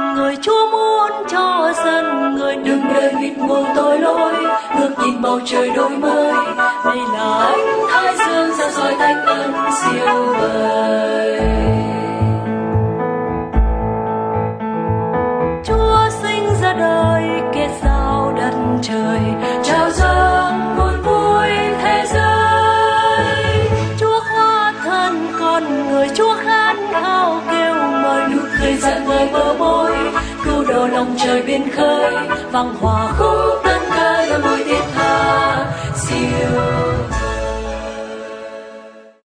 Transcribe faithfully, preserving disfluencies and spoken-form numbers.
người Chúa muốn cho dân người đừng để mịt mù tội lỗi, ngước nhìn bầu trời đổi mới. Đây là ánh thái dương ra soi thánh ân siêu vời. Chúa sinh ra đời kết giao đất trời, chào dâng buồn vui thế giới. Chúa hóa thân con người, Chúa khát khao kêu mời, nụ cười rạng ngời bờ môi, cứu độ lòng trời biển khơi, vang hòa khúc